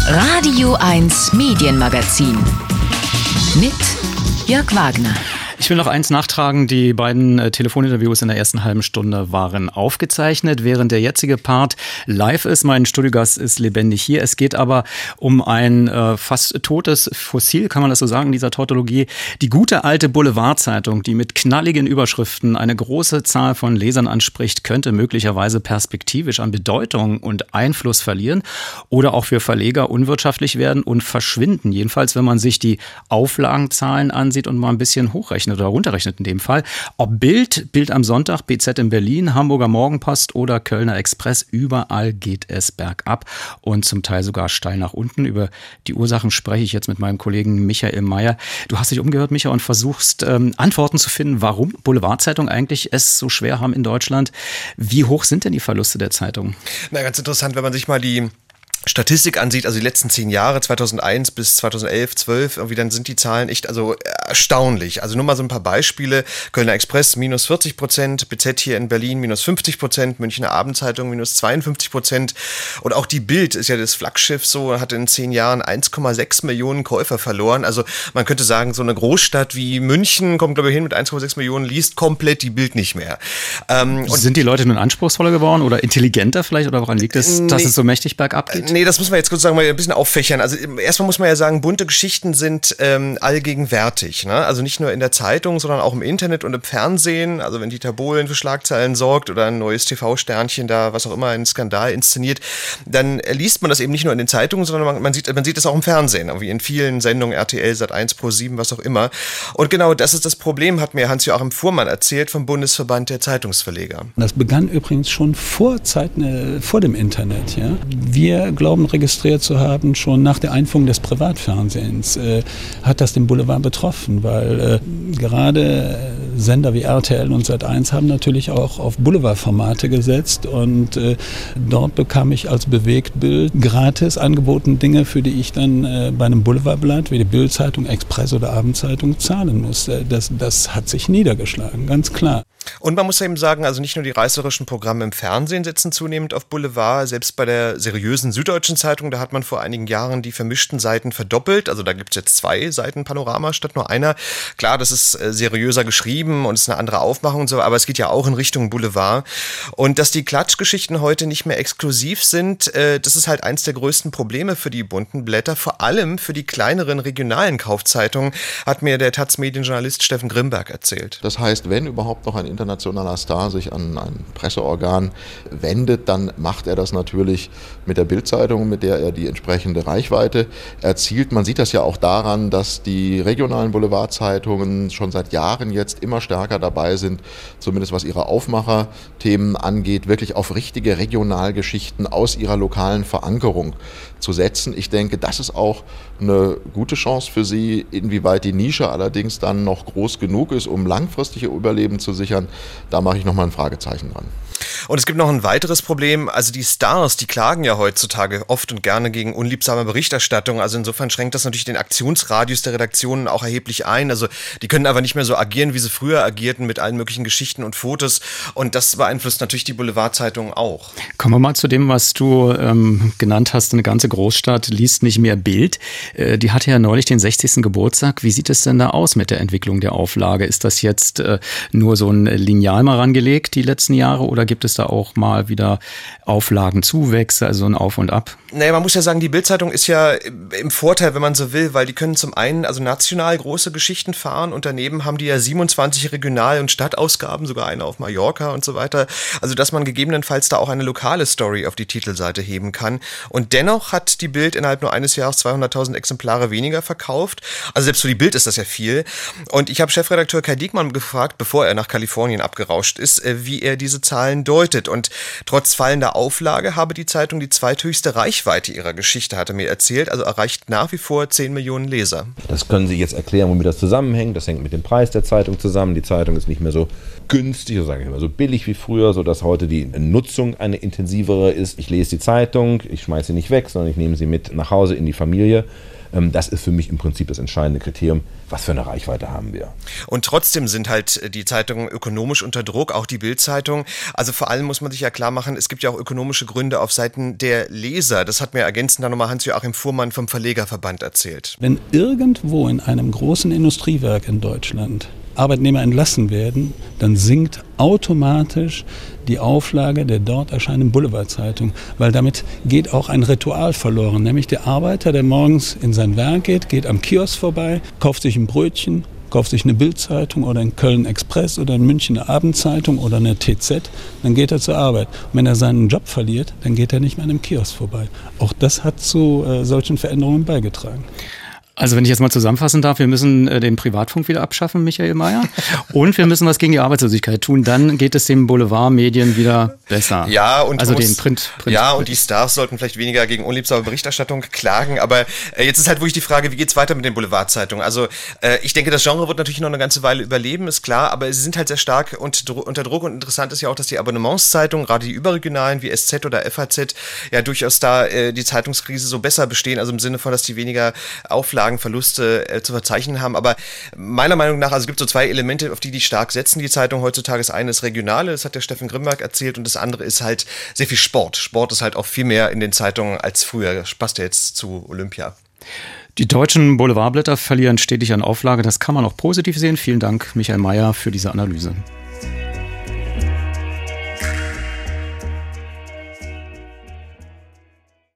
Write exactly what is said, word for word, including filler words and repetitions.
Radio eins Medienmagazin mit Jörg Wagner. Ich will noch eins nachtragen, die beiden äh, Telefoninterviews in der ersten halben Stunde waren aufgezeichnet, während der jetzige Part live ist. Mein Studiogast ist lebendig hier. Es geht aber um ein äh, fast totes Fossil, kann man das so sagen, in dieser Tautologie. Die gute alte Boulevardzeitung, die mit knalligen Überschriften eine große Zahl von Lesern anspricht, könnte möglicherweise perspektivisch an Bedeutung und Einfluss verlieren oder auch für Verleger unwirtschaftlich werden und verschwinden. Jedenfalls, wenn man sich die Auflagenzahlen ansieht und mal ein bisschen hochrechnet oder runterrechnet in dem Fall. Ob Bild, Bild am Sonntag, B Z in Berlin, Hamburger Morgenpost oder Kölner Express, überall geht es bergab und zum Teil sogar steil nach unten. Über die Ursachen spreche ich jetzt mit meinem Kollegen Michael Mayer. Du hast dich umgehört, Michael, und versuchst ähm, Antworten zu finden, warum Boulevardzeitungen eigentlich es so schwer haben in Deutschland. Wie hoch sind denn die Verluste der Zeitungen? Na, ganz interessant, wenn man sich mal die Statistik ansieht, also die letzten zehn Jahre, zweitausendeins bis zweitausendelf, zwölf, irgendwie, dann sind die Zahlen echt also erstaunlich. Also nur mal so ein paar Beispiele. Kölner Express minus vierzig Prozent, B Z hier in Berlin minus fünfzig Prozent, Münchner Abendzeitung minus zweiundfünfzig Prozent. Und auch die Bild ist ja das Flaggschiff so, hat in zehn Jahren eins Komma sechs Millionen Käufer verloren. Also man könnte sagen, so eine Großstadt wie München kommt, glaube ich, hin mit eins Komma sechs Millionen, liest komplett die Bild nicht mehr. Ähm, und sind die Leute nun anspruchsvoller geworden oder intelligenter vielleicht? Oder woran liegt es, dass nee, es so mächtig bergab geht? Nee, das muss man jetzt kurz sagen, mal ein bisschen auffächern. Also erstmal muss man ja sagen, bunte Geschichten sind ähm, allgegenwärtig. Ne? Also nicht nur in der Zeitung, sondern auch im Internet und im Fernsehen. Also wenn Dieter Bohlen für Schlagzeilen sorgt oder ein neues T V-Sternchen da, was auch immer, einen Skandal inszeniert, dann liest man das eben nicht nur in den Zeitungen, sondern man, man sieht man sieht es auch im Fernsehen, irgendwie in vielen Sendungen, R T L, Sat eins, Pro sieben, was auch immer. Und genau das ist das Problem, hat mir Hans-Joachim Fuhrmann erzählt vom Bundesverband der Zeitungsverleger. Das begann übrigens schon vor Zeiten, vor dem Internet. Ja? Wir glauben, registriert zu haben, schon nach der Einführung des Privatfernsehens, äh, hat das den Boulevard betroffen, weil äh, gerade Sender wie R T L und Sat eins haben natürlich auch auf Boulevardformate gesetzt und äh, dort bekam ich als Bewegtbild gratis angeboten Dinge, für die ich dann äh, bei einem Boulevardblatt wie die Bild-Zeitung, Express oder Abendzeitung zahlen musste. Das, das hat sich niedergeschlagen, ganz klar. Und man muss eben sagen, also nicht nur die reißerischen Programme im Fernsehen setzen zunehmend auf Boulevard, selbst bei der seriösen Süddeutschen Zeitung, da hat man vor einigen Jahren die vermischten Seiten verdoppelt, also da gibt es jetzt zwei Seiten Panorama statt nur einer. Klar, das ist äh, seriöser geschrieben und ist eine andere Aufmachung und so, aber es geht ja auch in Richtung Boulevard. Und dass die Klatschgeschichten heute nicht mehr exklusiv sind, äh, das ist halt eins der größten Probleme für die bunten Blätter, vor allem für die kleineren regionalen Kaufzeitungen, hat mir der Taz-Medienjournalist Steffen Grimberg erzählt. Das heißt, wenn überhaupt noch ein internationaler Star sich an ein Presseorgan wendet, dann macht er das natürlich mit der Bild-Zeitung, mit der er die entsprechende Reichweite erzielt. Man sieht das ja auch daran, dass die regionalen Boulevardzeitungen schon seit Jahren jetzt immer stärker dabei sind, zumindest was ihre Aufmacherthemen angeht, wirklich auf richtige Regionalgeschichten aus ihrer lokalen Verankerung zu setzen. Ich denke, das ist auch eine gute Chance für sie, inwieweit die Nische allerdings dann noch groß genug ist, um langfristige Überleben zu sichern. Da mache ich nochmal ein Fragezeichen dran. Und es gibt noch ein weiteres Problem, also die Stars, die klagen ja heutzutage oft und gerne gegen unliebsame Berichterstattung, also insofern schränkt das natürlich den Aktionsradius der Redaktionen auch erheblich ein, also die können aber nicht mehr so agieren, wie sie früher agierten mit allen möglichen Geschichten und Fotos und das beeinflusst natürlich die Boulevardzeitungen auch. Kommen wir mal zu dem, was du ähm, genannt hast, eine ganze Großstadt liest nicht mehr Bild, äh, die hatte ja neulich den sechzigsten Geburtstag, wie sieht es denn da aus mit der Entwicklung der Auflage? Ist das jetzt äh, nur so ein Lineal mal rangelegt die letzten Jahre oder gibt es da auch mal wieder Auflagenzuwächse, also ein Auf und Ab? Naja, man muss ja sagen, die Bild-Zeitung ist ja im Vorteil, wenn man so will, weil die können zum einen also national große Geschichten fahren und daneben haben die ja siebenundzwanzig Regional- und Stadtausgaben, sogar eine auf Mallorca und so weiter. Also, dass man gegebenenfalls da auch eine lokale Story auf die Titelseite heben kann. Und dennoch hat die Bild innerhalb nur eines Jahres zweihunderttausend Exemplare weniger verkauft. Also selbst für die Bild ist das ja viel. Und ich habe Chefredakteur Kai Diekmann gefragt, bevor er nach Kalifornien abgerauscht ist, wie er diese Zahlen deutet. Und trotz fallender Auflage habe die Zeitung die zweithöchste Reichweite ihrer Geschichte, hat er mir erzählt. Also erreicht nach wie vor zehn Millionen Leser. Das können Sie jetzt erklären, womit das zusammenhängt. Das hängt mit dem Preis der Zeitung zusammen. Die Zeitung ist nicht mehr so günstig, so sage ich mal, so billig wie früher, sodass heute die Nutzung eine intensivere ist. Ich lese die Zeitung, ich schmeiße sie nicht weg, sondern ich nehme sie mit nach Hause in die Familie. Das ist für mich im Prinzip das entscheidende Kriterium. Was für eine Reichweite haben wir? Und trotzdem sind halt die Zeitungen ökonomisch unter Druck, auch die Bild-Zeitung. Also vor allem muss man sich ja klar machen, es gibt ja auch ökonomische Gründe auf Seiten der Leser. Das hat mir ergänzend dann nochmal Hans-Joachim Fuhrmann vom Verlegerverband erzählt. Wenn irgendwo in einem großen Industriewerk in Deutschland Arbeitnehmer entlassen werden, dann sinkt automatisch die Auflage der dort erscheinenden Boulevardzeitung, weil damit geht auch ein Ritual verloren, nämlich der Arbeiter, der morgens in sein Werk geht, geht am Kiosk vorbei, kauft sich ein Brötchen, kauft sich eine Bildzeitung oder einen Köln Express oder in München eine Abendzeitung oder eine T Z, dann geht er zur Arbeit. Und wenn er seinen Job verliert, dann geht er nicht mehr an einem Kiosk vorbei. Auch das hat zu äh, solchen Veränderungen beigetragen. Also wenn ich jetzt mal zusammenfassen darf, wir müssen äh, den Privatfunk wieder abschaffen, Michael Mayer. Und wir müssen was gegen die Arbeitslosigkeit tun. Dann geht es den Boulevardmedien wieder besser. Ja, und also muss, den Print, Print. Ja, und die Stars sollten vielleicht weniger gegen unliebsame Berichterstattung klagen. Aber äh, jetzt ist halt wirklich die Frage, wie geht's weiter mit den Boulevardzeitungen? Also äh, ich denke, das Genre wird natürlich noch eine ganze Weile überleben, ist klar. Aber sie sind halt sehr stark und, unter Druck. Und interessant ist ja auch, dass die Abonnementszeitungen, gerade die überregionalen wie S Z oder F A Z, ja durchaus da äh, die Zeitungskrise so besser bestehen. Also im Sinne von, dass die weniger Auflagen Verluste äh, zu verzeichnen haben. Aber meiner Meinung nach, also es gibt so zwei Elemente, auf die die stark setzen, die Zeitung heutzutage. Das eine ist Regionale, das hat der Steffen Grimberg erzählt, und das andere ist halt sehr viel Sport. Sport ist halt auch viel mehr in den Zeitungen als früher. Das passt ja jetzt zu Olympia. Die deutschen Boulevardblätter verlieren stetig an Auflage. Das kann man auch positiv sehen. Vielen Dank, Michael Mayer, für diese Analyse.